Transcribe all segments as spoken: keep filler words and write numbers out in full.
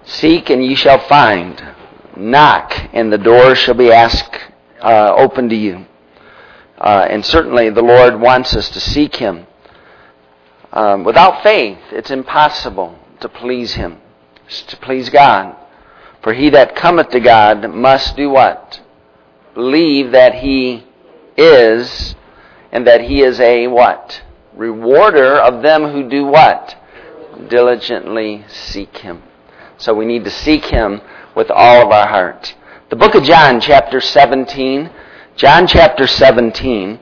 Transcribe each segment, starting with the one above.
Seek and ye shall find. Knock and the door shall be asked uh, open to you. Uh, and certainly the Lord wants us to seek Him. Um, without faith, it's impossible to please Him, to please God. For he that cometh to God must do what? Believe that He is, and that He is a what? Rewarder of them who do what? Diligently seek Him. So we need to seek Him with all of our heart. The book of John, chapter seventeen. John chapter seventeen.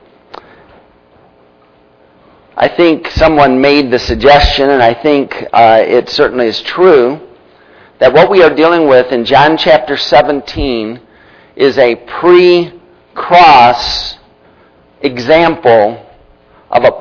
I think someone made the suggestion, and I think uh, it certainly is true, that what we are dealing with in John chapter seventeen is a pre-cross example of a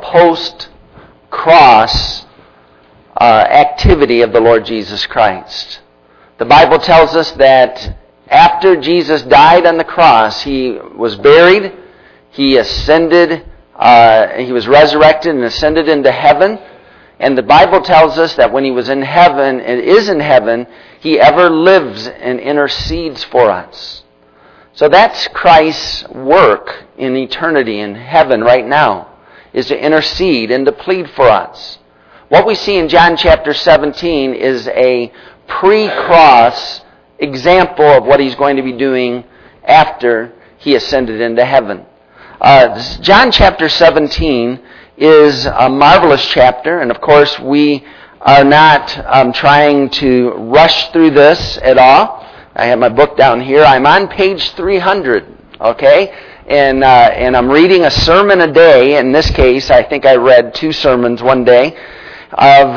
post-cross uh, activity of the Lord Jesus Christ. The Bible tells us that after Jesus died on the cross, He was buried, He ascended, uh, He was resurrected and ascended into heaven. And the Bible tells us that when He was in heaven and is in heaven, He ever lives and intercedes for us. So that's Christ's work in eternity in heaven right now, is to intercede and to plead for us. What we see in John chapter seventeen is a pre-cross example of what He's going to be doing after He ascended into heaven. Uh, John chapter seventeen is a marvelous chapter, and of course we are not um, trying to rush through this at all. I have my book down here. I'm on page three hundred, okay? And uh, and I'm reading a sermon a day. In this case, I think I read two sermons one day of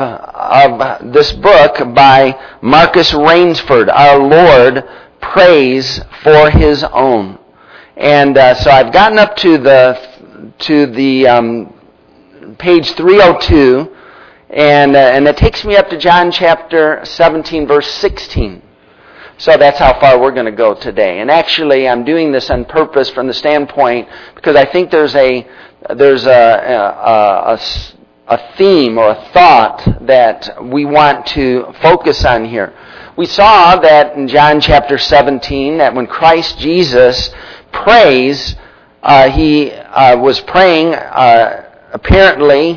of this book by Marcus Rainsford, Our Lord Prays for His Own. And uh, so I've gotten up to the to the um, page three oh two, and uh, and it takes me up to John chapter seventeen, verse sixteen. So that's how far we're going to go today. And actually, I'm doing this on purpose from the standpoint because I think there's a there's a a, a, a theme or a thought that we want to focus on here. We saw that in John chapter seventeen that when Christ Jesus prays, uh, he uh, was praying uh, apparently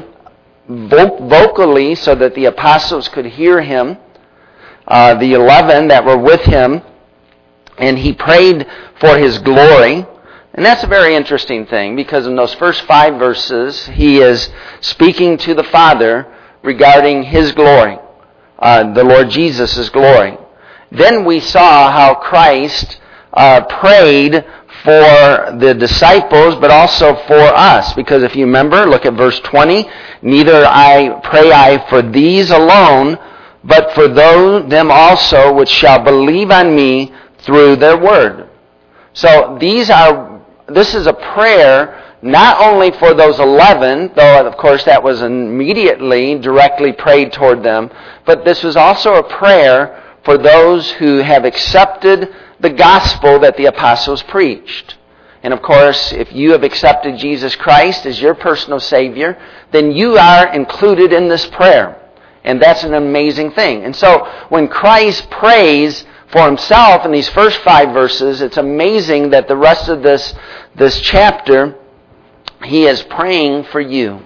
vo- vocally so that the apostles could hear Him. Uh, the eleven that were with Him, and He prayed for His glory. And that's a very interesting thing, because in those first five verses, He is speaking to the Father regarding His glory, uh, the Lord Jesus' glory. Then we saw how Christ uh, prayed for the disciples, but also for us. Because if you remember, look at verse twenty, neither I pray I for these alone, but for those, them also which shall believe on me through their word. So these are, this is a prayer not only for those eleven, though of course that was immediately directly prayed toward them, but this was also a prayer for those who have accepted the gospel that the apostles preached. And of course, if you have accepted Jesus Christ as your personal Savior, then you are included in this prayer. And that's an amazing thing. And so when Christ prays for Himself in these first five verses, it's amazing that the rest of this, this chapter, He is praying for you.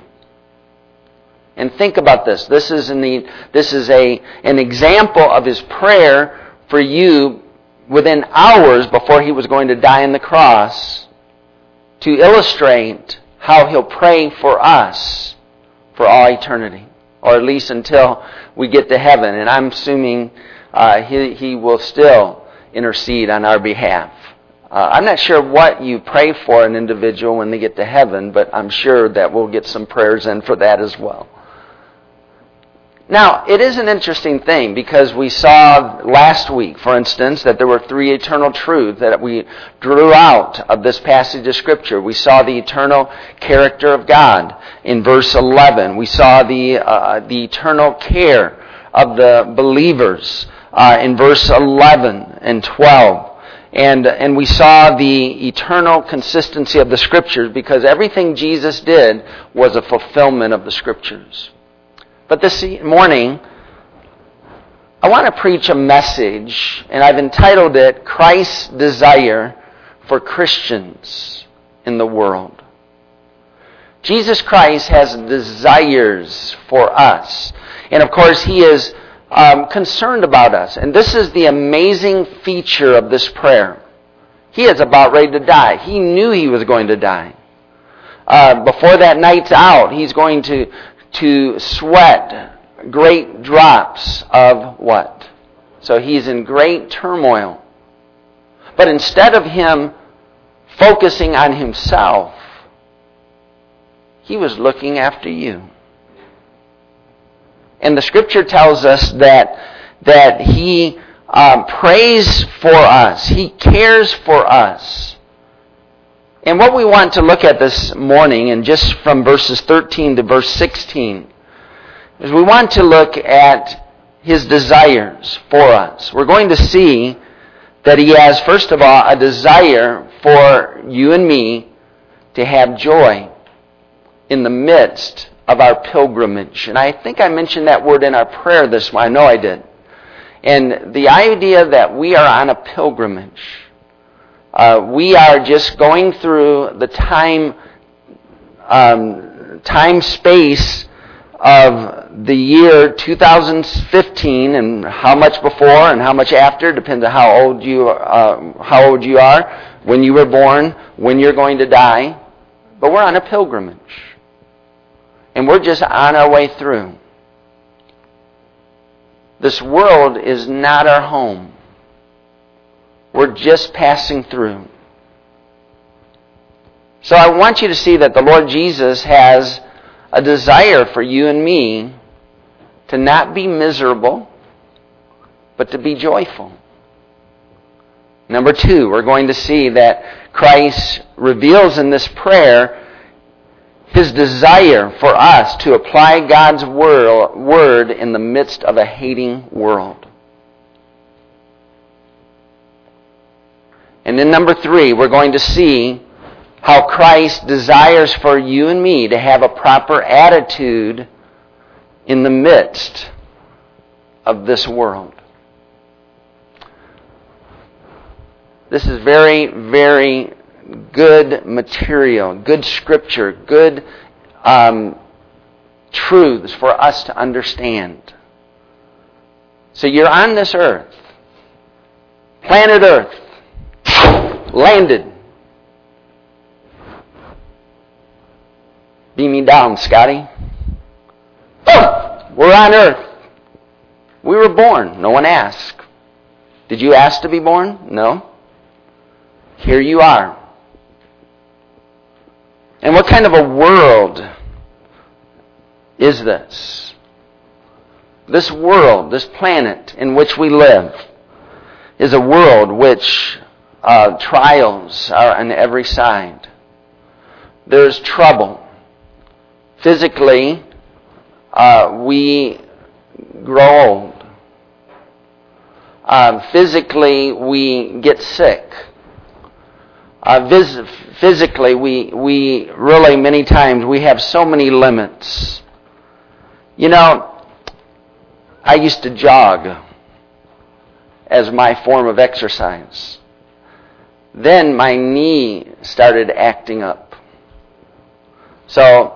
And think about this. This is, in the, this is a, an example of His prayer for you within hours before He was going to die on the cross, to illustrate how He'll pray for us for all eternity. Or at least until we get to heaven. And I'm assuming uh, he, he will still intercede on our behalf. Uh, I'm not sure what you pray for an individual when they get to heaven, but I'm sure that we'll get some prayers in for that as well. Now, it is an interesting thing because we saw last week, for instance, that there were three eternal truths that we drew out of this passage of Scripture. We saw the eternal character of God in verse eleven. We saw the uh, the eternal care of the believers uh, in verse eleven and twelve. And, and we saw the eternal consistency of the Scriptures because everything Jesus did was a fulfillment of the Scriptures. But this morning, I want to preach a message, and I've entitled it, Christ's Desire for Christians in the World. Jesus Christ has desires for us. And of course, He is um, concerned about us. And this is the amazing feature of this prayer. He is about ready to die. He knew He was going to die. Uh, before that night's out, He's going to, to sweat great drops of what? So He's in great turmoil. But instead of Him focusing on Himself, He was looking after you. And the Scripture tells us that, that He um, prays for us. He cares for us. And what we want to look at this morning, and just from verses thirteen to verse sixteen, is we want to look at His desires for us. We're going to see that He has, first of all, a desire for you and me to have joy in the midst of our pilgrimage. And I think I mentioned that word in our prayer this morning. I know I did. And the idea that we are on a pilgrimage. Uh, we are just going through the time, um, time space of the year two thousand fifteen, and how much before and how much after depends on how old you, uh, how old you are, when you were born, when you're going to die. But we're on a pilgrimage. And we're just on our way through. This world is not our home. We're just passing through. So I want you to see that the Lord Jesus has a desire for you and me to not be miserable, but to be joyful. Number two, we're going to see that Christ reveals in this prayer His desire for us to apply God's word in the midst of a hating world. And then number three, we're going to see how Christ desires for you and me to have a proper attitude in the midst of this world. This is very, very good material, good scripture, good um, truths for us to understand. So you're on this earth, planet Earth, landed. Beam me down, Scotty. Oh, we're on Earth. We were born. No one asked. Did you ask to be born? No. Here you are. And what kind of a world is this? This world, this planet in which we live, is a world which uh, trials are on every side. There's trouble. Physically, uh, we grow old. Uh, physically, we get sick. Uh, vis- physically, we we really, many times, we have so many limits. You know, I used to jog as my form of exercise. Then my knee started acting up. So,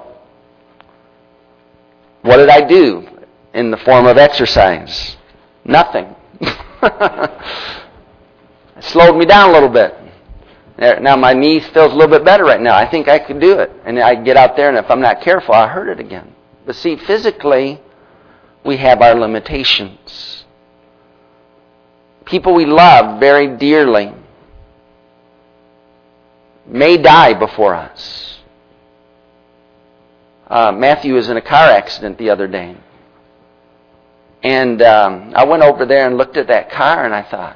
what did I do in the form of exercise? Nothing. It slowed me down a little bit. Now my knee feels a little bit better right now. I think I could do it. And I get out there, and if I'm not careful, I'll hurt it again. But see, physically, we have our limitations. People we love very dearly may die before us. Uh, Matthew was in a car accident the other day. And um, I went over there and looked at that car, and I thought,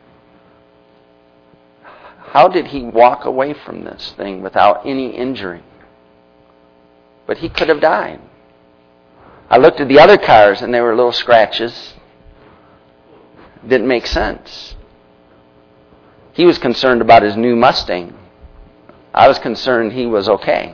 how did he walk away from this thing without any injury? But he could have died. I looked at the other cars, and there were little scratches. Didn't make sense. He was concerned about his new Mustang. I was concerned he was okay.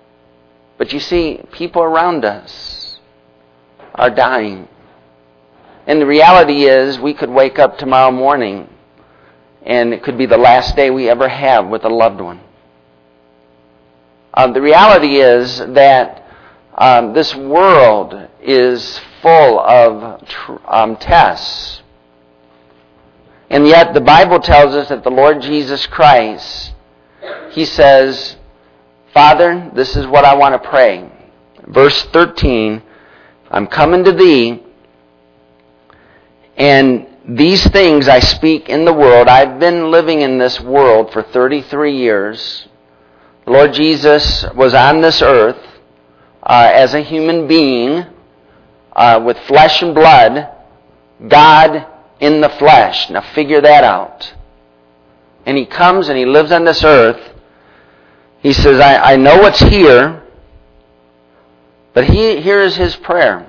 But you see, people around us are dying. And the reality is we could wake up tomorrow morning and it could be the last day we ever have with a loved one. Uh, the reality is that um, this world is full of tr- um, tests. And yet the Bible tells us that the Lord Jesus Christ, He says, Father, this is what I want to pray. Verse thirteen, I'm coming to Thee, and these things I speak in the world. I've been living in this world for thirty-three years. The Lord Jesus was on this earth uh, as a human being uh, with flesh and blood, God in the flesh. Now figure that out. And He comes and He lives on this earth. He says, I, I know what's here, but he, here is His prayer.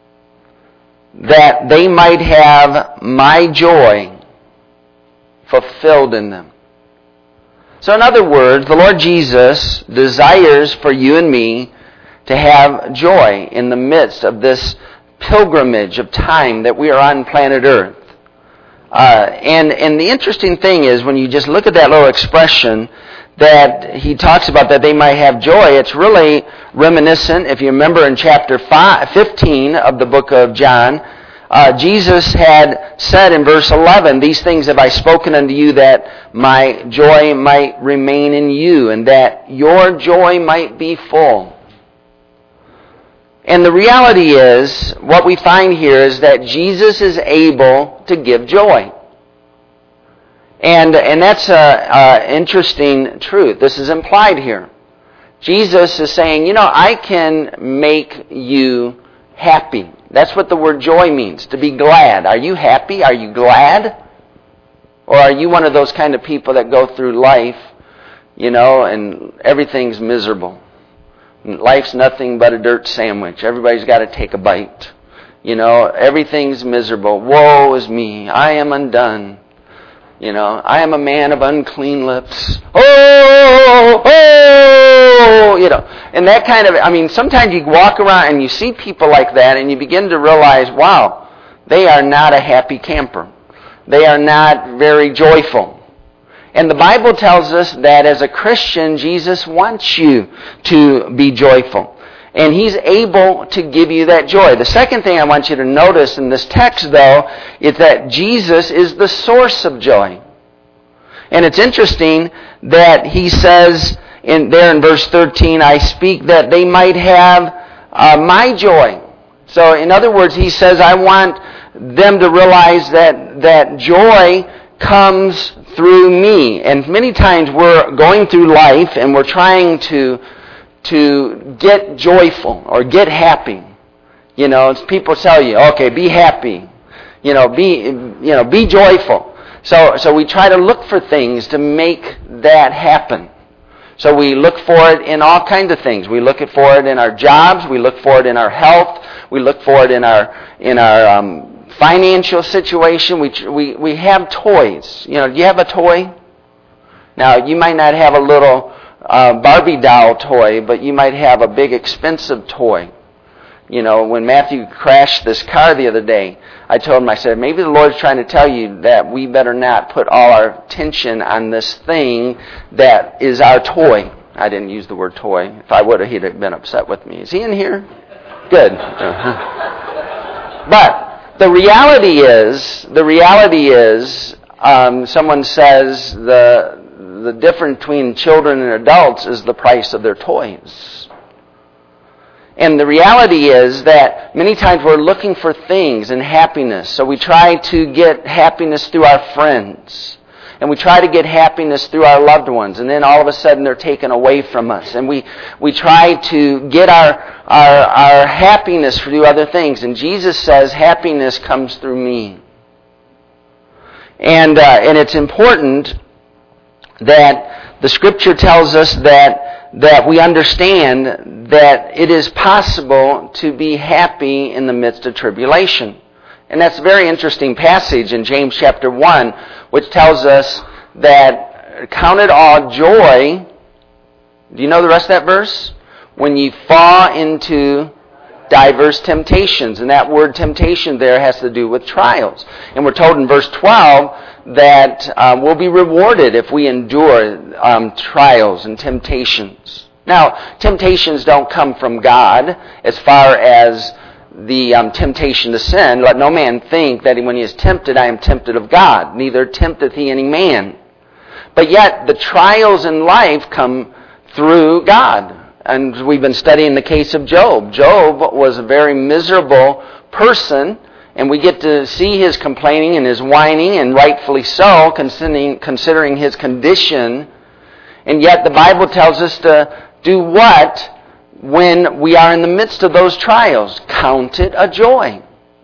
That they might have my joy fulfilled in them. So in other words, the Lord Jesus desires for you and me to have joy in the midst of this pilgrimage of time that we are on planet Earth. Uh, and, and the interesting thing is, when you just look at that little expression that He talks about that they might have joy, it's really reminiscent. If you remember in chapter five, fifteen of the book of John, uh, Jesus had said in verse eleven, these things have I spoken unto you that my joy might remain in you and that your joy might be full. And the reality is, what we find here is that Jesus is able to give joy. And and that's an interesting truth. This is implied here. Jesus is saying, you know, I can make you happy. That's what the word joy means, to be glad. Are you happy? Are you glad? Or are you one of those kind of people that go through life, you know, and everything's miserable? Life's nothing but a dirt sandwich. Everybody's got to take a bite. You know, everything's miserable. Woe is me. I am undone. You know, I am a man of unclean lips. Oh, oh, you know. And that kind of, I mean, sometimes you walk around and you see people like that and you begin to realize, wow, they are not a happy camper. They are not very joyful. And the Bible tells us that as a Christian, Jesus wants you to be joyful. And He's able to give you that joy. The second thing I want you to notice in this text, though, is that Jesus is the source of joy. And it's interesting that He says in there in verse thirteen, I speak that they might have uh, my joy. So in other words, He says, I want them to realize that, that joy comes through me. And many times we're going through life and we're trying to to get joyful or get happy. You know, people tell you, okay, be happy. You know, be you know, be joyful. So so we try to look for things to make that happen. So we look for it in all kinds of things. We look for it in our jobs, we look for it in our health, we look for it in our in our um financial situation. We we we have toys. You know, do you have a toy? Now, you might not have a little uh, Barbie doll toy, but you might have a big expensive toy. You know, when Matthew crashed this car the other day, I told him, I said, maybe the Lord's trying to tell you that we better not put all our attention on this thing that is our toy. I didn't use the word toy. If I would have, he'd have been upset with me. Is he in here? Good. But the reality is, the reality is, um, someone says the the difference between children and adults is the price of their toys. And the reality is that many times we're looking for things and happiness. So we try to get happiness through our friends. And we try to get happiness through our loved ones. And then all of a sudden they're taken away from us. And we, we try to get our, our, our happiness through other things. And Jesus says happiness comes through me. And, uh, and it's important that the Scripture tells us that that we understand that it is possible to be happy in the midst of tribulation. And that's a very interesting passage in James chapter one, which tells us that count it all joy. Do you know the rest of that verse? When ye fall into diverse temptations. And that word temptation there has to do with trials. And we're told in verse twelve that um, we'll be rewarded if we endure um, trials and temptations. Now, temptations don't come from God as far as the um, temptation to sin. Let no man think that when he is tempted, I am tempted of God. Neither tempteth he any man. But yet, the trials in life come through God. And we've been studying the case of Job. Job was a very miserable person, and we get to see his complaining and his whining, and rightfully so, considering, considering his condition. And yet the Bible tells us to do what when we are in the midst of those trials? Count it a joy.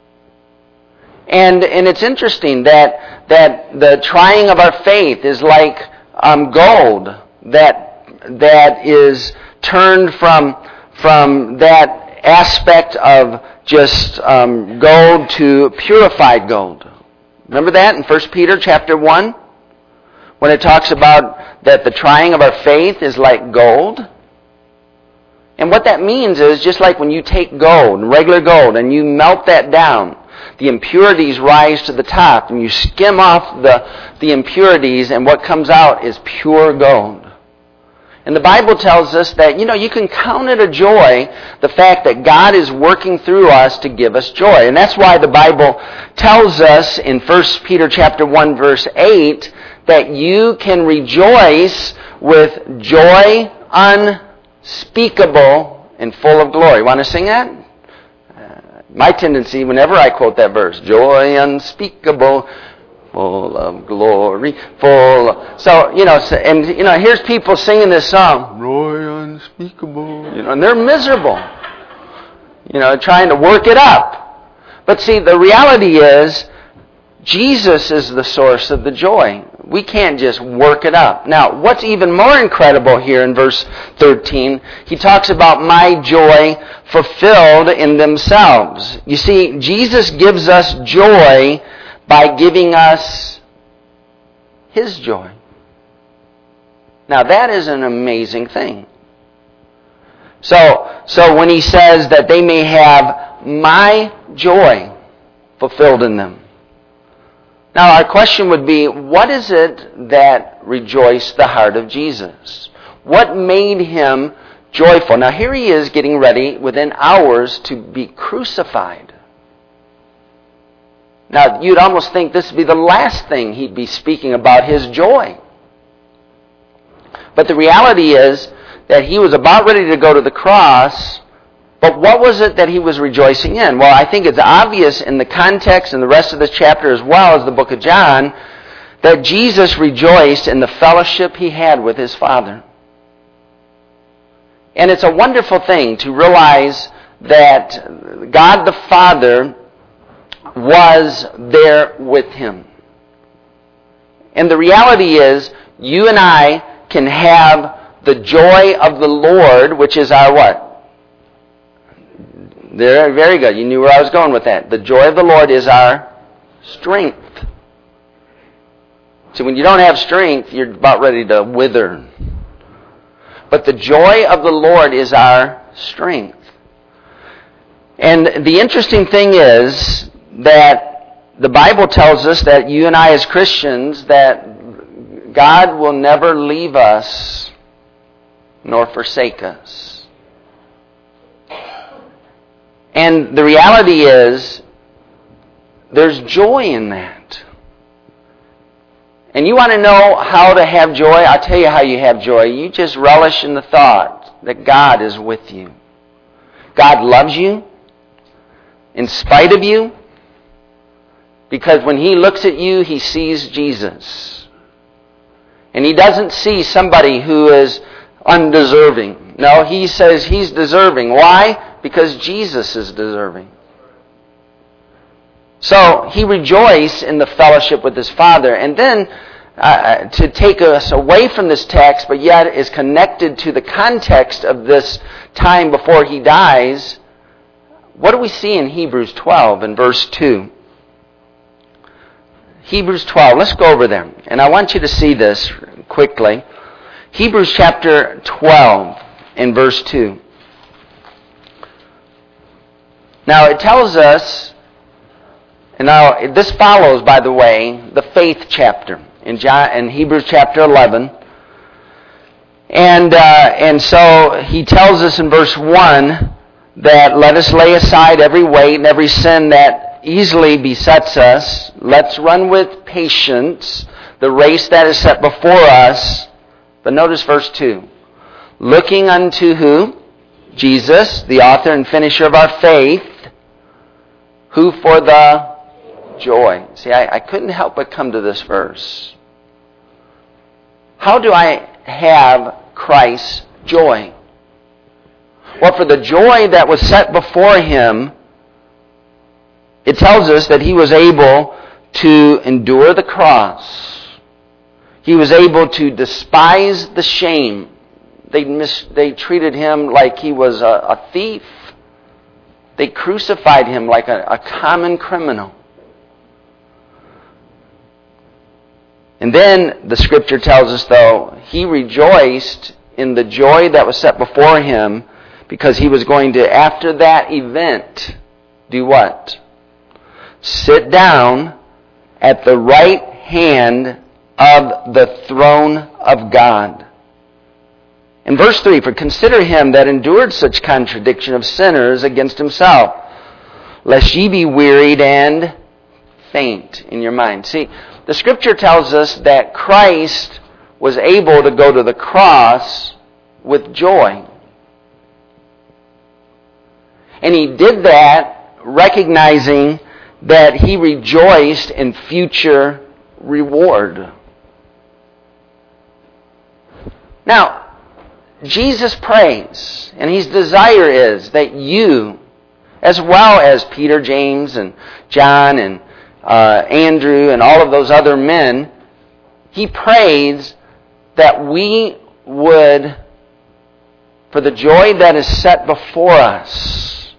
And and it's interesting that that the trying of our faith is like um, gold that that is turned from from that aspect of just um, gold to purified gold. Remember that in First Peter chapter one? When it talks about that the trying of our faith is like gold. And what that means is just like when you take gold, regular gold, and you melt that down, the impurities rise to the top, and you skim off the, the impurities, and what comes out is pure gold. And the Bible tells us that, you know, you can count it a joy, the fact that God is working through us to give us joy. And that's why the Bible tells us in First Peter chapter one, verse eight, that you can rejoice with joy unspeakable and full of glory. Want to sing that? Uh, my tendency, whenever I quote that verse, joy unspeakable, full of glory, full. So, you know, and, you know, here's people singing this song, joy unspeakable, you know, and they're miserable, you know, trying to work it up. But see, the reality is, Jesus is the source of the joy. We can't just work it up. Now, what's even more incredible here in verse thirteen, he talks about my joy fulfilled in themselves. You see, Jesus gives us joy by giving us His joy. Now, that is an amazing thing. So, so when he says that they may have my joy fulfilled in them. Now, our question would be, what is it that rejoiced the heart of Jesus? What made him joyful? Now, here he is getting ready within hours to be crucified. Now, you'd almost think this would be the last thing he'd be speaking about, his joy. But the reality is that he was about ready to go to the cross. But what was it that he was rejoicing in? Well, I think it's obvious in the context and the rest of this chapter as well as the book of John that Jesus rejoiced in the fellowship he had with his Father. And it's a wonderful thing to realize that God the Father was there with him. And the reality is, you and I can have the joy of the Lord, which is our what? There, very good. You knew where I was going with that. The joy of the Lord is our strength. See, when you don't have strength, you're about ready to wither. But the joy of the Lord is our strength. And the interesting thing is that the Bible tells us that you and I as Christians, that God will never leave us nor forsake us. And the reality is, there's joy in that. And you want to know how to have joy? I'll tell you how you have joy. You just relish in the thought that God is with you. God loves you in spite of you, because when He looks at you, He sees Jesus. And He doesn't see somebody who is undeserving. No, He says He's deserving. Why? Because Jesus is deserving. So he rejoiced in the fellowship with his Father. And then uh, to take us away from this text, but yet is connected to the context of this time before he dies, what do we see in Hebrews twelve in verse two? Hebrews twelve, let's go over them. And I want you to see this quickly. Hebrews chapter twelve in verse two. Now it tells us, and now this follows, by the way, the faith chapter in, John, in Hebrews chapter eleven. And, uh, and so he tells us in verse one that let us lay aside every weight and every sin that easily besets us. Let's run with patience the race that is set before us. But notice verse two. Looking unto who? Jesus, the author and finisher of our faith, who for the joy. See, I, I couldn't help but come to this verse. How do I have Christ's joy? Well, for the joy that was set before him, it tells us that he was able to endure the cross. He was able to despise the shame. They mis- they treated him like he was a, a thief. They crucified him like a, a common criminal. And then the Scripture tells us, though, he rejoiced in the joy that was set before him because he was going to, after that event, do what? Sit down at the right hand of the throne of God. In verse three, for consider him that endured such contradiction of sinners against himself, lest ye be wearied and faint in your mind. See, the Scripture tells us that Christ was able to go to the cross with joy. And he did that recognizing that he rejoiced in future reward. Now, Jesus prays, and his desire is that you, as well as Peter, James, and John, and uh, Andrew, and all of those other men, he prays that we would, for the joy that is set before us,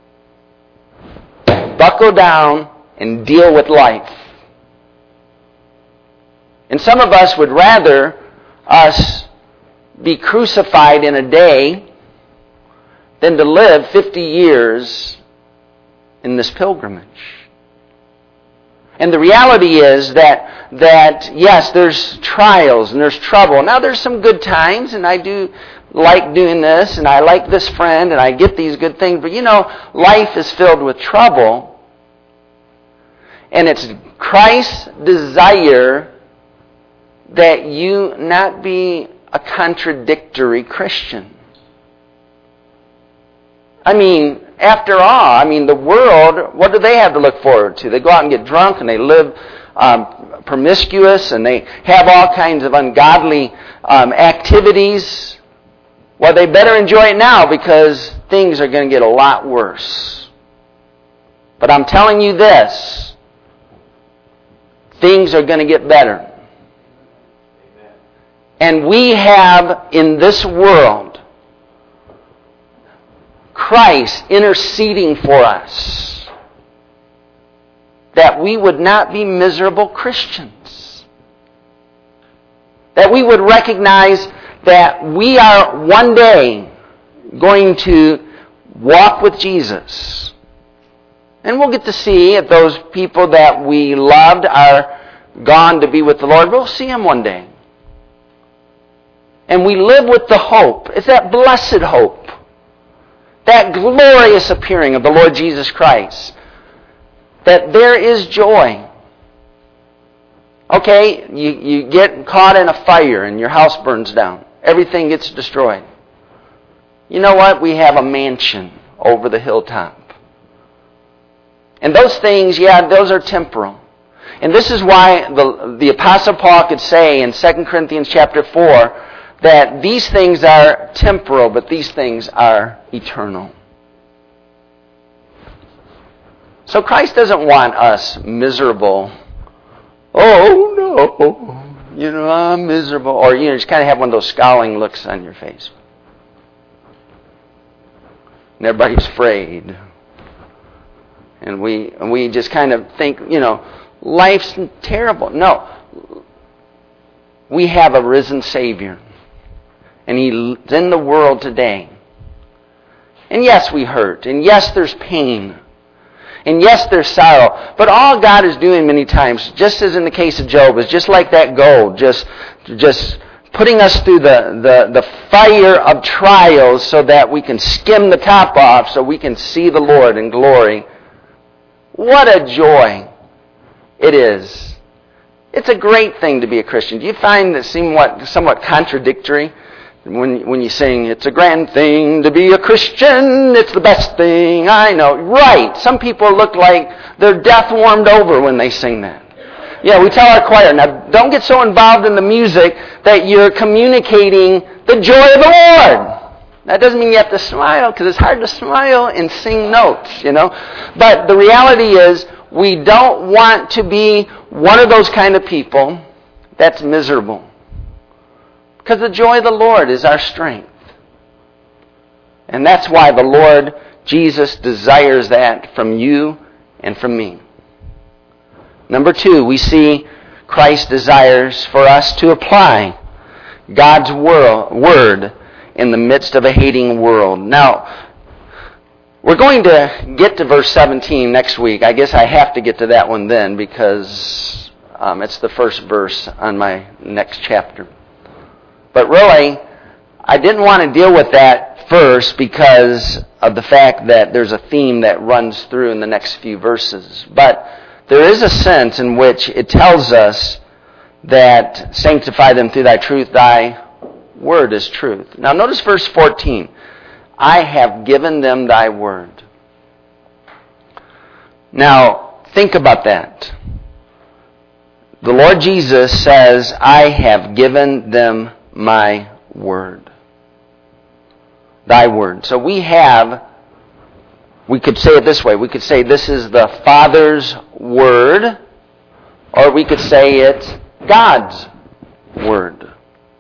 buckle down and deal with life. And some of us would rather us be crucified in a day than to live fifty years in this pilgrimage. And the reality is that, that yes, there's trials and there's trouble. Now there's some good times, and I do like doing this, and I like this friend, and I get these good things. But you know, life is filled with trouble. And it's Christ's desire that you not be a contradictory Christian. I mean, after all, I mean, the world, what do they have to look forward to? They go out and get drunk, and they live um, promiscuous, and they have all kinds of ungodly um, activities. Well, they better enjoy it now because things are going to get a lot worse. But I'm telling you this, things are going to get better. And we have in this world Christ interceding for us, that we would not be miserable Christians. That we would recognize that we are one day going to walk with Jesus. And we'll get to see if those people that we loved are gone to be with the Lord. We'll see Him one day. And we live with the hope. It's that blessed hope. That glorious appearing of the Lord Jesus Christ. That there is joy. Okay, you, you get caught in a fire and your house burns down. Everything gets destroyed. You know what? We have a mansion over the hilltop. And those things, yeah, those are temporal. And this is why the, the Apostle Paul could say in Second Corinthians chapter four that these things are temporal, but these things are eternal. So Christ doesn't want us miserable. Oh, no, you know, I'm miserable. Or, you know, just kind of have one of those scowling looks on your face. And everybody's afraid. And we, and we just kind of think, you know, life's terrible. No. We have a risen Savior. And He's in the world today. And yes, we hurt. And yes, there's pain. And yes, there's sorrow. But all God is doing many times, just as in the case of Job, is just like that gold, just, just putting us through the, the, the fire of trials so that we can skim the top off, so we can see the Lord in glory. What a joy it is. It's a great thing to be a Christian. Do you find that somewhat, somewhat contradictory when, when you sing, it's a grand thing to be a Christian, it's the best thing I know? Right. Some people look like they're death warmed over when they sing that. Yeah, we tell our choir, now don't get so involved in the music that you're communicating the joy of the Lord. That doesn't mean you have to smile, because it's hard to smile and sing notes, you know. But the reality is, we don't want to be one of those kind of people that's miserable. Because the joy of the Lord is our strength. And that's why the Lord Jesus desires that from you and from me. Number two, we see Christ desires for us to apply God's word in the midst of a hating world. Now, we're going to get to verse seventeen next week. I guess I have to get to that one then, because um, it's the first verse on my next chapter. But really, I didn't want to deal with that first because of the fact that there's a theme that runs through in the next few verses. But there is a sense in which it tells us that sanctify them through thy truth, thy word is truth. Now notice verse fourteen. I have given them thy word. Now, think about that. The Lord Jesus says, I have given them my word. Thy word. So we have, we could say it this way. We could say this is the Father's word, or we could say it's God's word.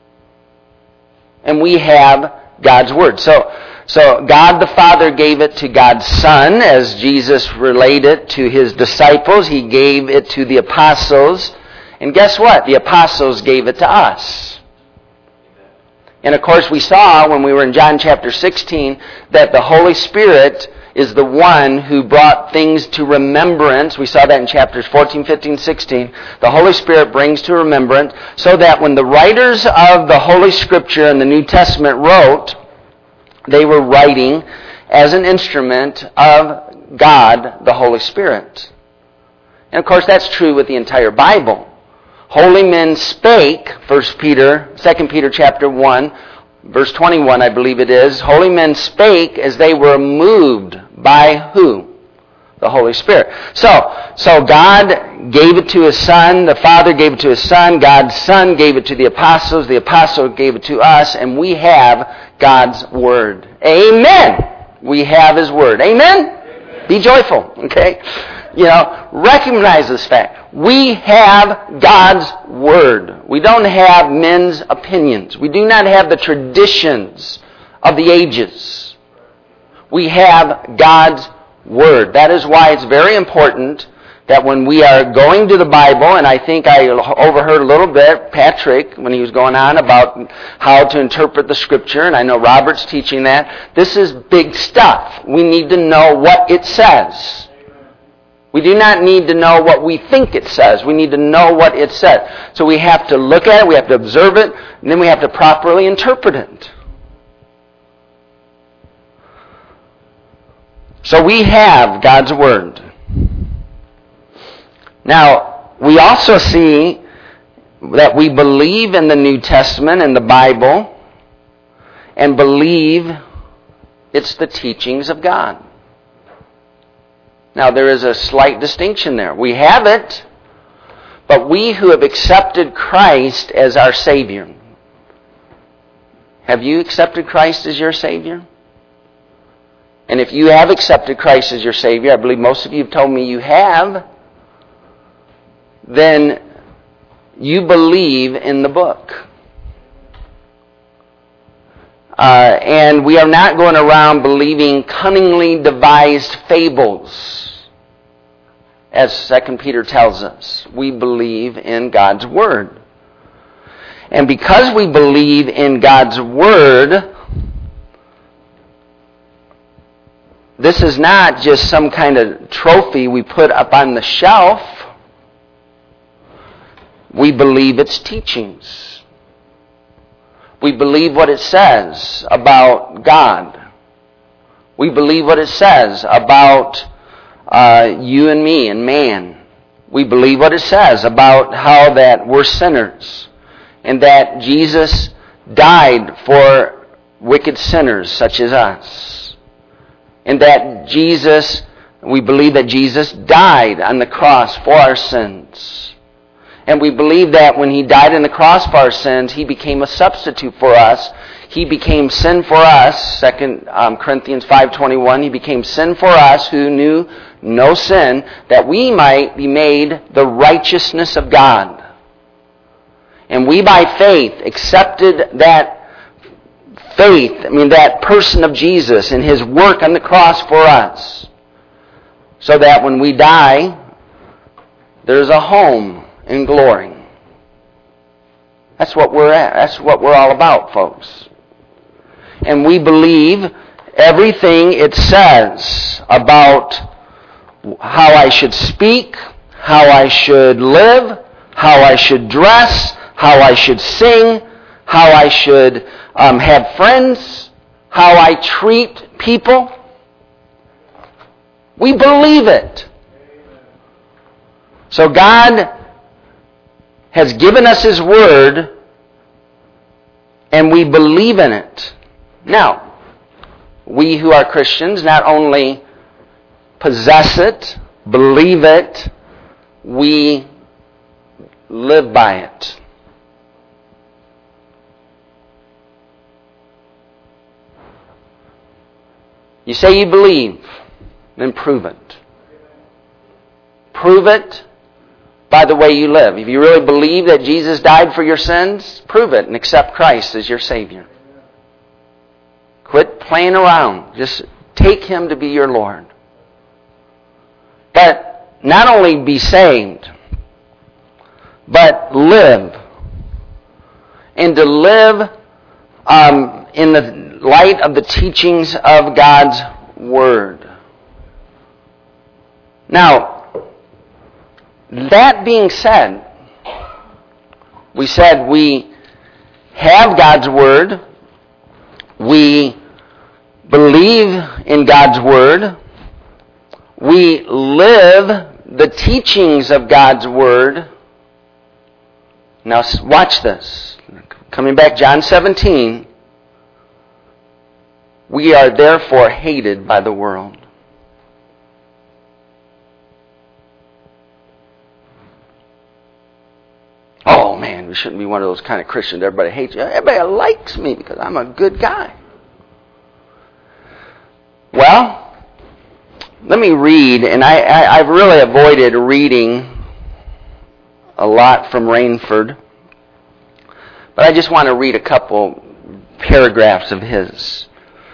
And we have God's word. So, so God the Father gave it to God's Son, as Jesus relayed it to His disciples. He gave it to the apostles. And guess what? The apostles gave it to us. And of course we saw when we were in John chapter sixteen that the Holy Spirit is the one who brought things to remembrance. We saw that in chapters fourteen, fifteen, sixteen. The Holy Spirit brings to remembrance so that when the writers of the Holy Scripture in the New Testament wrote, they were writing as an instrument of God, the Holy Spirit. And of course that's true with the entire Bible. Holy men spake, First Peter, Second Peter chapter one, verse twenty-one, I believe it is. Holy men spake as they were moved by who? The Holy Spirit. So, so God gave it to His Son. The Father gave it to His Son. God's Son gave it to the apostles. The apostle gave it to us. And we have God's Word. Amen. We have His Word. Amen? Amen. Be joyful. Okay? You know, recognize this fact. We have God's Word. We don't have men's opinions. We do not have the traditions of the ages. We have God's Word. That is why it's very important that when we are going to the Bible, and I think I overheard a little bit Patrick when he was going on about how to interpret the Scripture, and I know Robert's teaching that. This is big stuff. We need to know what it says. We do not need to know what we think it says. We need to know what it says. So we have to look at it, we have to observe it, and then we have to properly interpret it. So we have God's Word. Now, we also see that we believe in the New Testament and the Bible and believe it's the teachings of God. Now, there is a slight distinction there. We have it, but we who have accepted Christ as our Savior. Have you accepted Christ as your Savior? And if you have accepted Christ as your Savior, I believe most of you have told me you have, then you believe in the book. Uh, and we are not going around believing cunningly devised fables, as Second Peter tells us. We believe in God's Word. And because we believe in God's Word, this is not just some kind of trophy we put up on the shelf. We believe its teachings. We believe what it says about God. We believe what it says about uh, you and me and man. We believe what it says about how that we're sinners and that Jesus died for wicked sinners such as us. And that Jesus, we believe that Jesus died on the cross for our sins. And we believe that when He died on the cross for our sins, He became a substitute for us. He became sin for us. Second um, Corinthians five twenty-one, He became sin for us who knew no sin, that we might be made the righteousness of God. And we by faith accepted that faith, I mean that person of Jesus and His work on the cross for us. So that when we die, there's a home in glory. That's what we're at. That's what we're all about, folks. And we believe everything it says about how I should speak, how I should live, how I should dress, how I should sing, how I should um, have friends, how I treat people. We believe it. So God has given us His Word, and we believe in it. Now, we who are Christians not only possess it, believe it, we live by it. You say you believe, then prove it. Prove it by the way you live. If you really believe that Jesus died for your sins, prove it and accept Christ as your Savior. Quit playing around. Just take Him to be your Lord. But not only be saved, but live. And to live um, in the light of the teachings of God's Word. Now, that being said, we said we have God's Word, we believe in God's Word, we live the teachings of God's Word. Now watch this. Coming back, John seventeen. We are therefore hated by the world. Oh man, we shouldn't be one of those kind of Christians. Everybody hates you. Everybody likes me because I'm a good guy. Well, let me read, and I, I, I've really avoided reading a lot from Rainford, but I just want to read a couple paragraphs of his.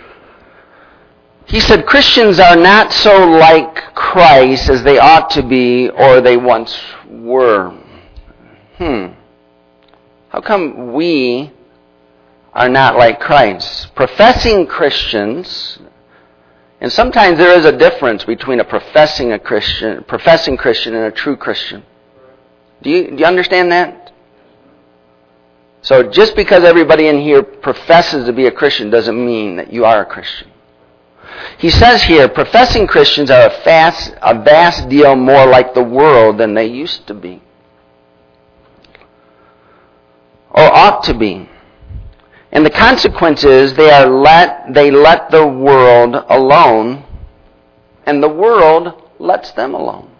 He said, Christians are not so like Christ as they ought to be or they once were. Hmm. How come we are not like Christ? Professing Christians, and sometimes there is a difference between a professing a Christian, professing Christian and a true Christian. Do you, do you understand that? So just because everybody in here professes to be a Christian doesn't mean that you are a Christian. He says here, professing Christians are a, fast, a vast deal more like the world than they used to be. Or ought to be. And the consequence is they are let they let the world alone, and the world lets them alone.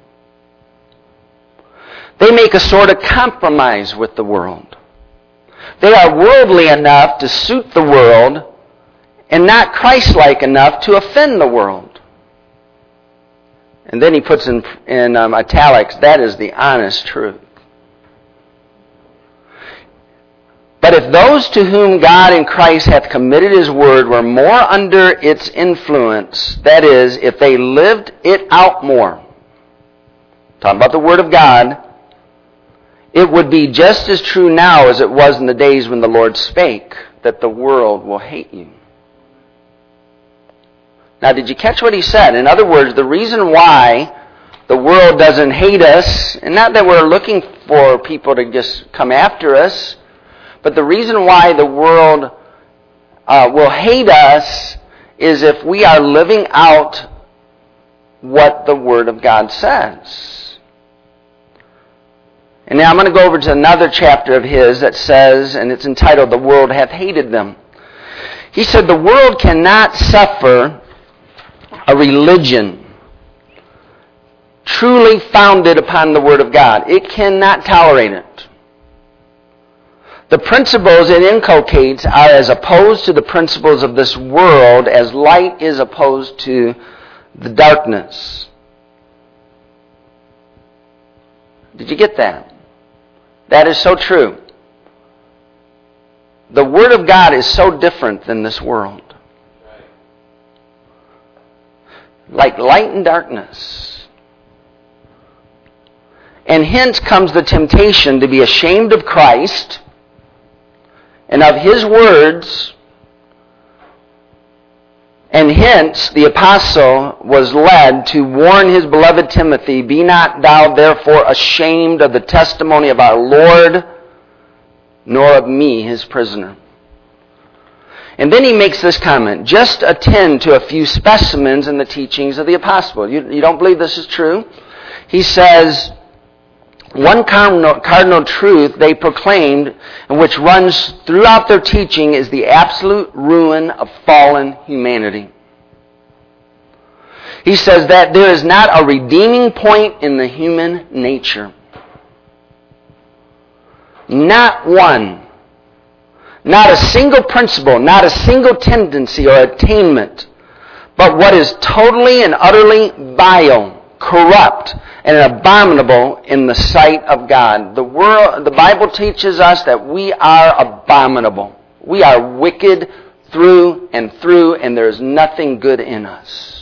They make a sort of compromise with the world. They are worldly enough to suit the world and not Christ-like enough to offend the world. And then he puts in, in um, italics, that is the honest truth. But if those to whom God in Christ hath committed His Word were more under its influence, that is, if they lived it out more, talking about the Word of God, it would be just as true now as it was in the days when the Lord spake, that the world will hate you. Now, did you catch what he said? In other words, the reason why the world doesn't hate us, and not that we're looking for people to just come after us, but the reason why the world uh, will hate us is if we are living out what the Word of God says. And now I'm going to go over to another chapter of his that says, and it's entitled, "The World Hath Hated Them." He said, the world cannot suffer a religion truly founded upon the Word of God. It cannot tolerate it. The principles it inculcates are as opposed to the principles of this world as light is opposed to the darkness. Did you get that? That is so true. The Word of God is so different than this world. Like light and darkness. And hence comes the temptation to be ashamed of Christ and of His words. And hence the apostle was led to warn his beloved Timothy, "Be not thou therefore ashamed of the testimony of our Lord, nor of me, his prisoner." And then he makes this comment, "Just attend to a few specimens in the teachings of the apostle." You, you don't believe this is true? He says, one cardinal, cardinal truth they proclaimed, and which runs throughout their teaching, is the absolute ruin of fallen humanity. He says that there is not a redeeming point in the human nature. Not one. Not a single principle, not a single tendency or attainment, but what is totally and utterly vile, corrupt, and abominable in the sight of God. The world, the Bible teaches us that we are abominable. We are wicked through and through, and there is nothing good in us.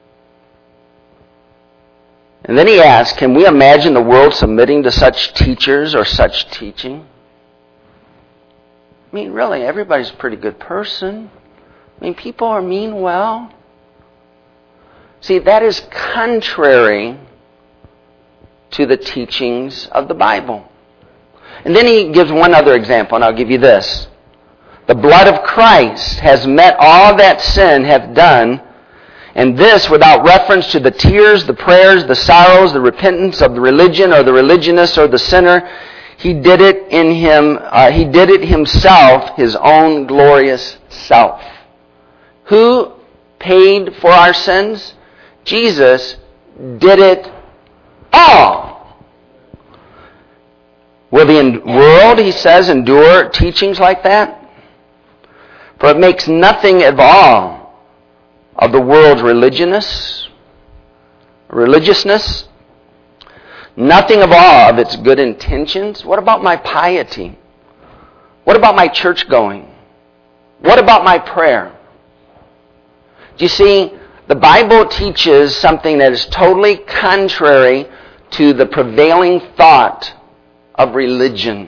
And then he asks, can we imagine the world submitting to such teachers or such teaching? I mean, really, everybody's a pretty good person. I mean, people are mean well. See, that is contrary to the teachings of the Bible. And then he gives one other example, and I'll give you this. The blood of Christ has met all that sin hath done, and this without reference to the tears, the prayers, the sorrows, the repentance of the religion or the religionist or the sinner. He did it in him, uh, he did it himself, his own glorious self. Who paid for our sins? Jesus did it all. Will the world, he says, endure teachings like that? For it makes nothing of all of the world's religioususness, religiousness, nothing of all of its good intentions. What about my piety? What about my church going? What about my prayer? Do you see, the Bible teaches something that is totally contrary to the prevailing thought of religion.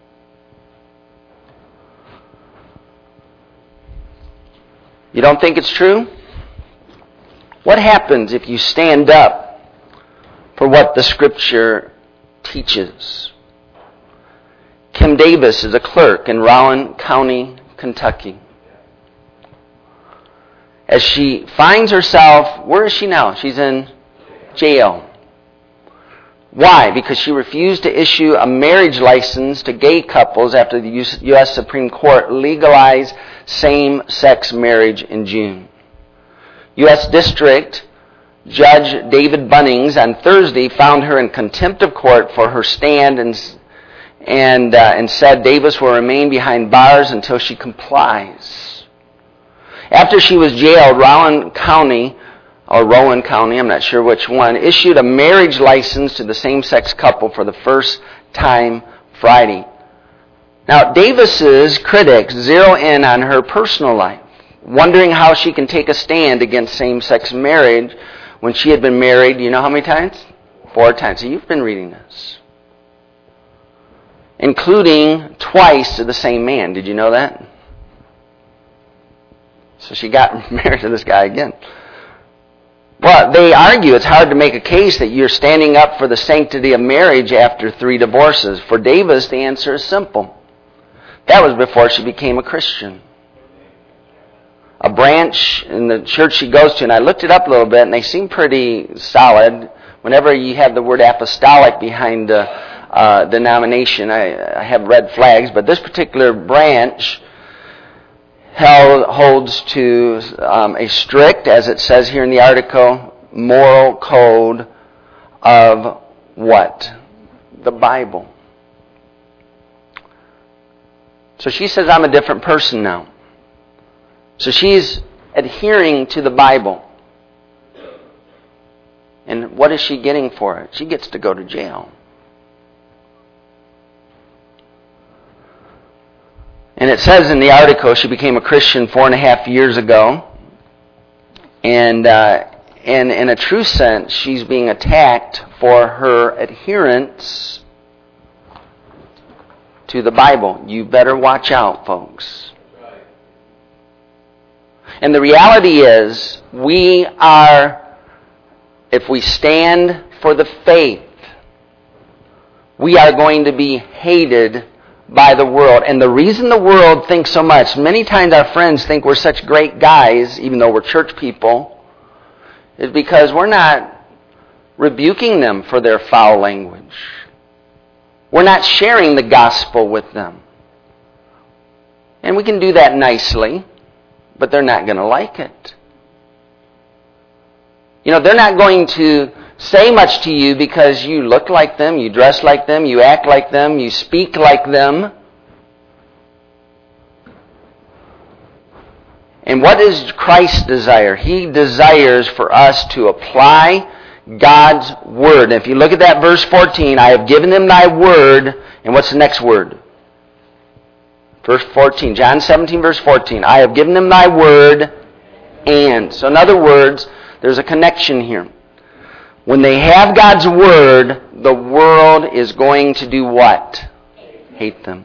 You don't think it's true? What happens if you stand up for what the Scripture teaches? Kim Davis is a clerk in Rowan County, Kentucky. As she finds herself, where is she now? She's in jail. Why? Because she refused to issue a marriage license to gay couples after the U S Supreme Court legalized same-sex marriage in June. U S District Judge David Bunnings on Thursday found her in contempt of court for her stand and and, uh, and said Davis will remain behind bars until she complies. After she was jailed, Rowan County, or Rowan County, I'm not sure which one, issued a marriage license to the same-sex couple for the first time Friday. Now, Davis's critics zero in on her personal life, wondering how she can take a stand against same-sex marriage when she had been married, you know how many times? Four times. So you've been reading this. Including twice to the same man. Did you know that? So she got married to this guy again. Well, they argue it's hard to make a case that you're standing up for the sanctity of marriage after three divorces. For Davis, the answer is simple. That was before she became a Christian. A branch in the church she goes to, and I looked it up a little bit, and they seem pretty solid. Whenever you have the word apostolic behind the uh, denomination, I, I have red flags, but this particular branch held, holds to um, a strict, as it says here in the article, moral code of what? The Bible. So she says, I'm a different person now. So she's adhering to the Bible. And what is she getting for it? She gets to go to jail. And it says in the article she became a Christian four and a half years ago. And, uh, and in a true sense, she's being attacked for her adherence to the Bible. You better watch out, folks. And the reality is, we are, if we stand for the faith, we are going to be hated by the world. And the reason the world thinks so much, many times our friends think we're such great guys, even though we're church people, is because we're not rebuking them for their foul language. We're not sharing the gospel with them. And we can do that nicely, but they're not going to like it. You know, they're not going to say much to you because you look like them, you dress like them, you act like them, you speak like them. And what does Christ desire? He desires for us to apply God's Word. And if you look at that verse fourteen, I have given them thy Word, and what's the next word? Verse fourteen, John seventeen, verse fourteen. I have given them thy Word, and. So in other words, there's a connection here. When they have God's Word, the world is going to do what? Hate them.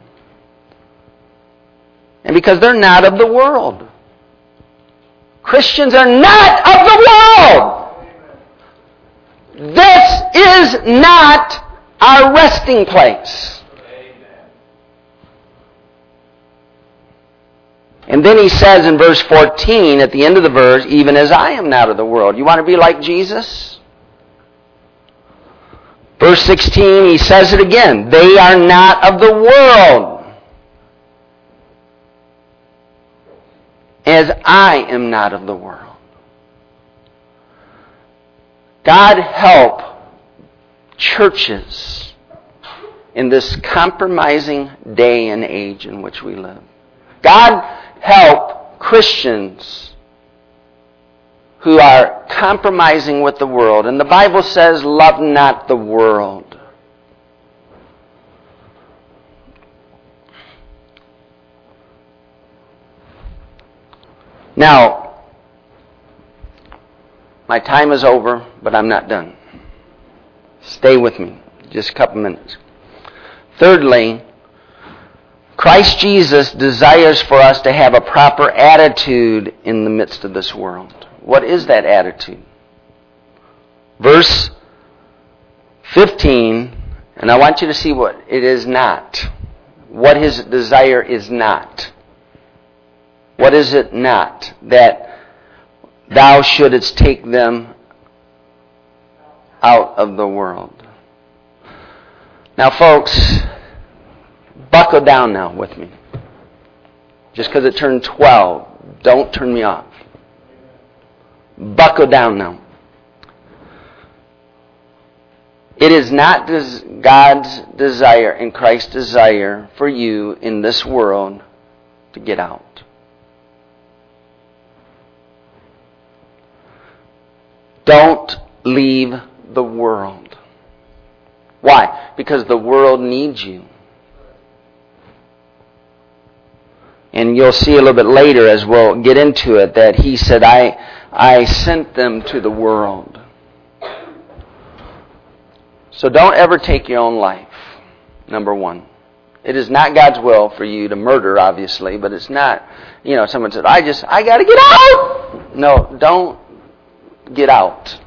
And because they're not of the world. Christians are not of the world. This is not our resting place. And then he says in verse fourteen, at the end of the verse, even as I am not of the world. You want to be like Jesus? Verse sixteen, he says it again. They are not of the world, as I am not of the world. God help churches in this compromising day and age in which we live. God help Christians who are compromising with the world. And the Bible says, love not the world. Now, my time is over, but I'm not done. Stay with me just a couple minutes. Thirdly, Christ Jesus desires for us to have a proper attitude in the midst of this world. What is that attitude? Verse fifteen, and I want you to see what it is not. What his desire is not. What is it not? That thou shouldest take them out of the world. Now, folks, buckle down now with me. Just because it turned twelve, don't turn me off. Buckle down now. It is not God's desire and Christ's desire for you in this world to get out. Don't leave the world. Why? Because the world needs you. And you'll see a little bit later as we'll get into it that he said, I, I sent them to the world. So don't ever take your own life, number one. It is not God's will for you to murder, obviously, but it's not, you know, someone said, I just, I got to get out. No, don't get out.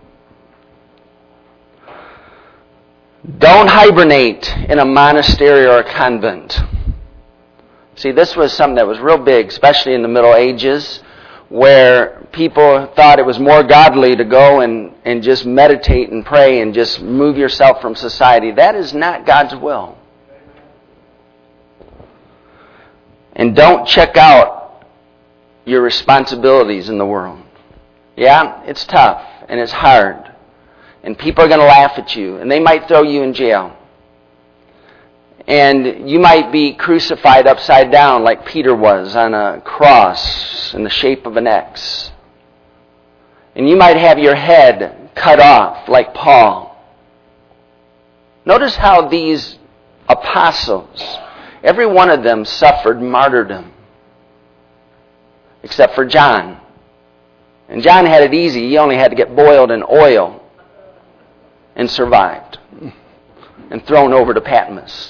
Don't hibernate in a monastery or a convent. See, this was something that was real big, especially in the Middle Ages, where people thought it was more godly to go and, and just meditate and pray and just move yourself from society. That is not God's will. And don't check out your responsibilities in the world. Yeah, it's tough and it's hard. And people are going to laugh at you. And they might throw you in jail. And you might be crucified upside down like Peter was on a cross in the shape of an X. And you might have your head cut off like Paul. Notice how these apostles, every one of them suffered martyrdom. Except for John. And John had it easy. He only had to get boiled in oil and survived. And thrown over to Patmos.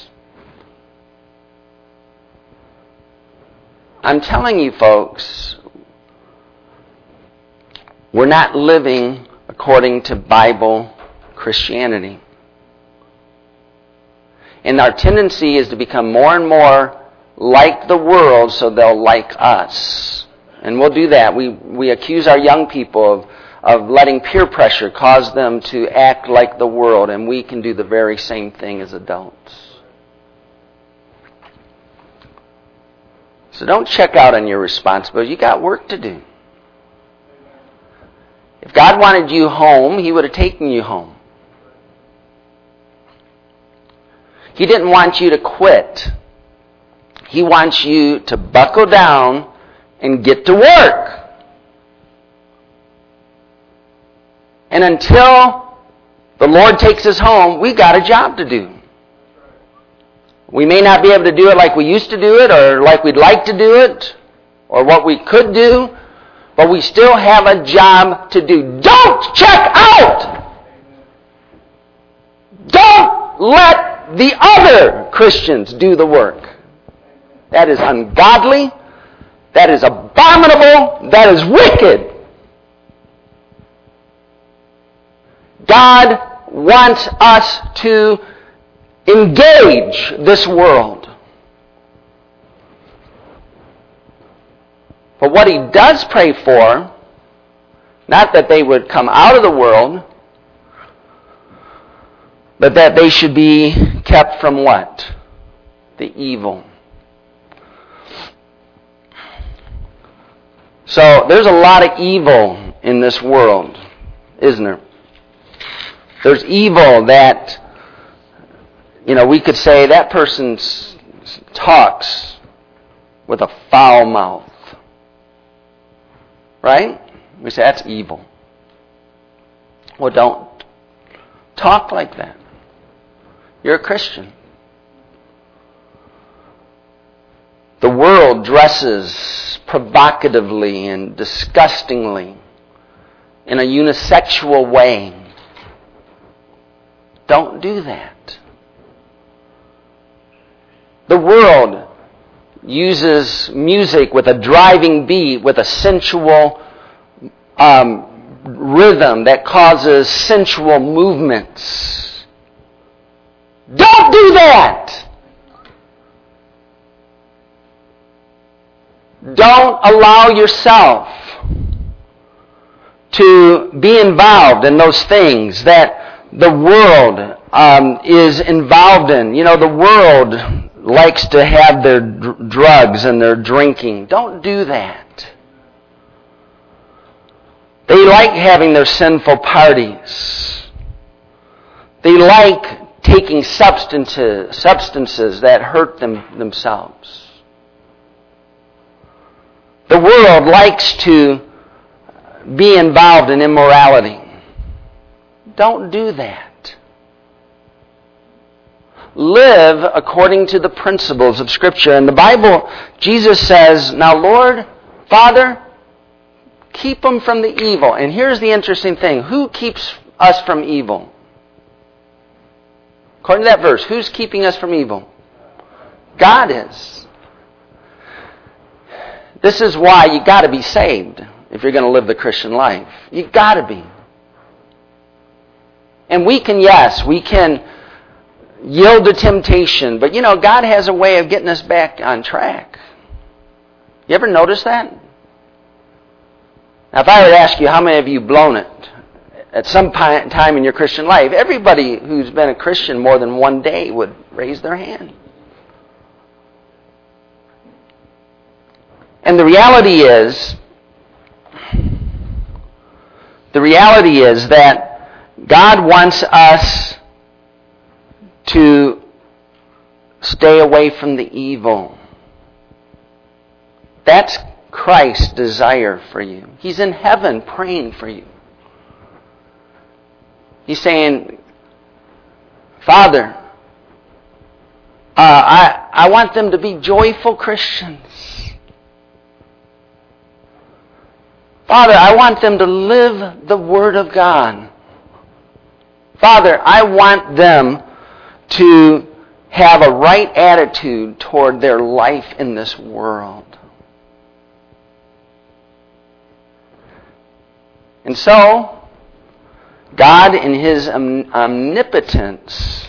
I'm telling you folks, we're not living according to Bible Christianity. And our tendency is to become more and more like the world so they'll like us. And we'll do that. We we accuse our young people of, of letting peer pressure cause them to act like the world, and we can do the very same thing as adults. So don't check out on your responsibility. You got work to do. If God wanted you home, He would have taken you home. He didn't want you to quit. He wants you to buckle down and get to work. And until the Lord takes us home, we got a job to do. We may not be able to do it like we used to do it, or like we'd like to do it, or what we could do, but we still have a job to do. Don't check out! Don't let the other Christians do the work. That is ungodly. That is abominable. That is wicked. God wants us to engage this world. But what He does pray for, not that they would come out of the world, but that they should be kept from what? The evil. So there's a lot of evil in this world, isn't there? There's evil that, you know, we could say that person talks with a foul mouth. Right? We say that's evil. Well, don't talk like that. You're a Christian. The world dresses provocatively and disgustingly in a unisexual way. Don't do that. The world uses music with a driving beat, with a sensual um, rhythm that causes sensual movements. Don't do that! Don't allow yourself to be involved in those things that the world um, is involved in. You know, the world likes to have their dr- drugs and their drinking. Don't do that. They like having their sinful parties. They like taking substances, substances that hurt them themselves. The world likes to be involved in immorality. Don't do that. Live according to the principles of Scripture. In the Bible, Jesus says, now Lord, Father, keep them from the evil. And here's the interesting thing. Who keeps us from evil? According to that verse, who's keeping us from evil? God is. This is why you got to be saved. if you're going to live the Christian life. You've got to be. And we can, yes, we can yield to temptation, but you know, God has a way of getting us back on track. You ever notice that? Now, if I were to ask you how many of you blown it at some time in your Christian life, everybody who's been a Christian more than one day would raise their hand. And the reality is, the reality is that God wants us to stay away from the evil. That's Christ's desire for you. He's in heaven praying for you. He's saying, Father, uh, I, I want them to be joyful Christians. Father, I want them to live the Word of God. Father, I want them to have a right attitude toward their life in this world. And so, God in His omnipotence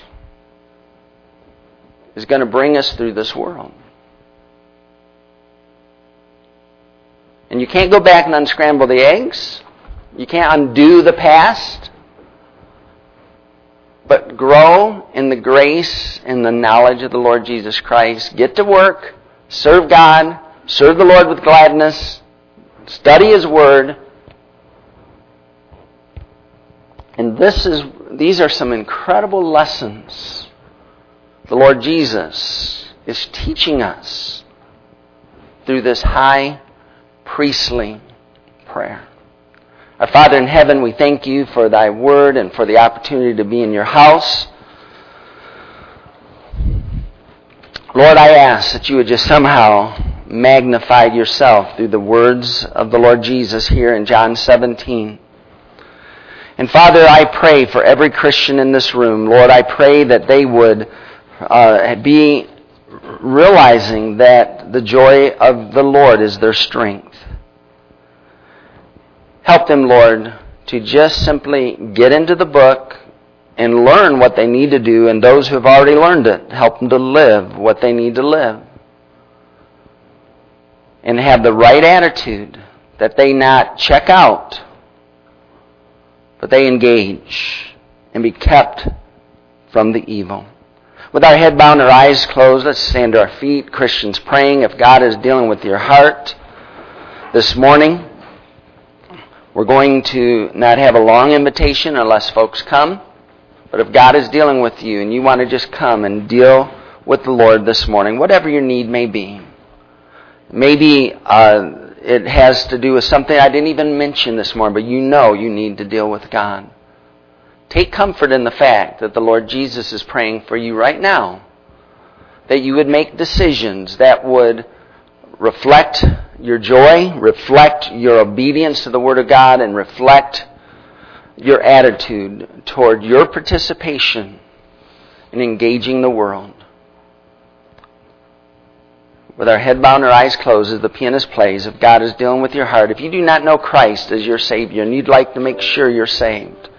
is going to bring us through this world. And you can't go back and unscramble the eggs. You can't undo the past. But grow in the grace and the knowledge of the Lord Jesus Christ. Get to work. Serve God. Serve the Lord with gladness. Study His Word. And this is these are some incredible lessons the Lord Jesus is teaching us through this high priestly prayer. Our Father in heaven, we thank You for Thy Word and for the opportunity to be in Your house. Lord, I ask that You would just somehow magnify Yourself through the words of the Lord Jesus here in John seventeen. And Father, I pray for every Christian in this room. Lord, I pray that they would uh, be realizing that the joy of the Lord is their strength. Help them, Lord, to just simply get into the book and learn what they need to do, and those who have already learned it, help them to live what they need to live. And have the right attitude, that they not check out, but they engage and be kept from the evil. With our head bowed and our eyes closed, let's stand to our feet. Christians praying. If God is dealing with your heart this morning, we're going to not have a long invitation unless folks come. But if God is dealing with you and you want to just come and deal with the Lord this morning, whatever your need may be, maybe uh, it has to do with something I didn't even mention this morning, but you know you need to deal with God. Take comfort in the fact that the Lord Jesus is praying for you right now, that you would make decisions that would reflect your joy, reflect your obedience to the Word of God, and reflect your attitude toward your participation in engaging the world. With our head bowed and our eyes closed as the pianist plays, if God is dealing with your heart, if you do not know Christ as your Savior and you'd like to make sure you're saved,